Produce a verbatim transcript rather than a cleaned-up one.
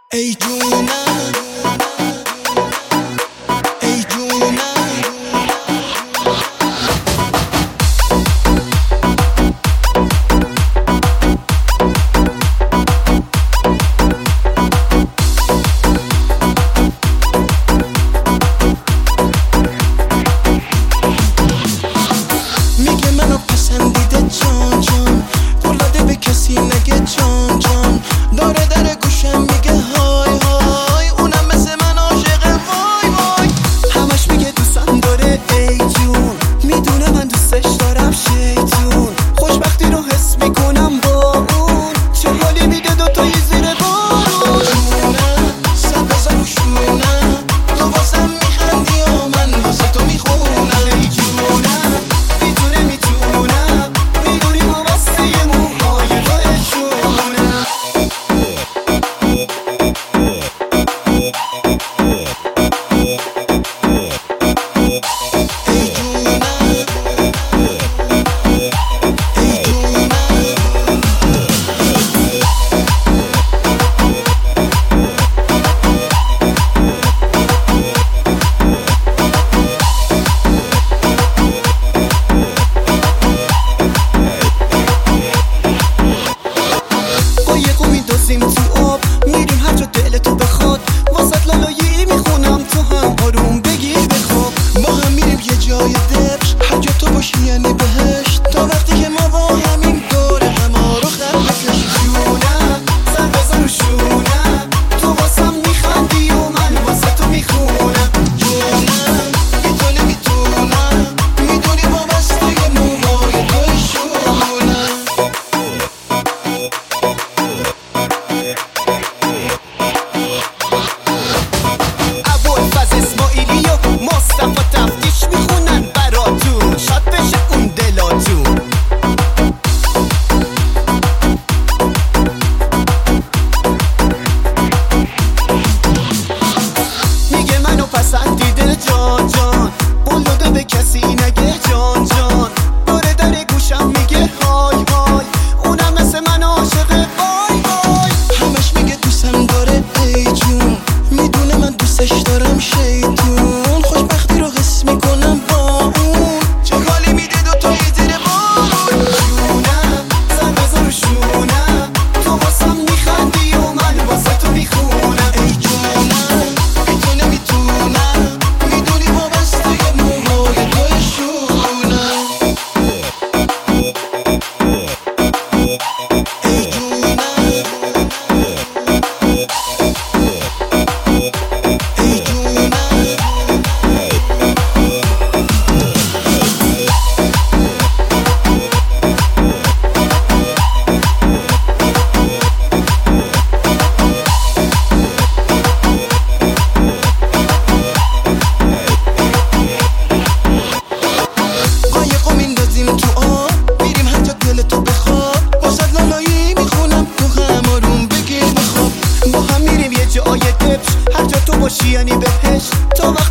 ای جونم ای جونم میگه منو پسندیده جان جان قول داده به کسی نگه جان جان داره در گوشم میگه های های اونم مثل من عاشقه وای وای همش میگه دوستم داره ای جون میدونه من دوستش دارم شیطون خوشبختی رو حس میکنم با اون چه حالی میده دوتایی زیر بارون جونم صد بزن و شونم تو واسم میخندی و من واسه تو میخونم ای جونم میدونه میتونم میدونی ما واسه موهای تو اشونم میدوزیم تو آب میریم هر جا دلتو بخواد واسط لالایی میخونم تو هم آروم بگیر بخواب ما هم میریم یه جای دبش هر جا تو باشی یعنی بهشت تا وقتی که ما با همین دور هما رو خط بکش جونم سر بزن و شونم تو واسم میخندی و من واسه تو میخونم جونم میتونه میتونم میدونی با بسته موهای توی شونم اسماعیلی و مصطفی تفتیش میخونن براتون شاد بشه اون دلاتون میگه منو پسندیده جان جان قول داده به کسی نگه جان جان داره در گوشم میگه های های اونم مثل من عاشقه وای وای همش میگه دوستم داره ای جون میدونه من دوستش دارم شیطون خوشبختی رو حس میکنم با اون چه حالی میده دوتایی زیر بارون جونم سر بزن و شونم تو واسم میخندی و من واسه تو میخونم ای جونم میتونه میتونم میدونی وابسته موهای توی شونم ای جونم هر جا تو باشی یعنی بهش تا وقت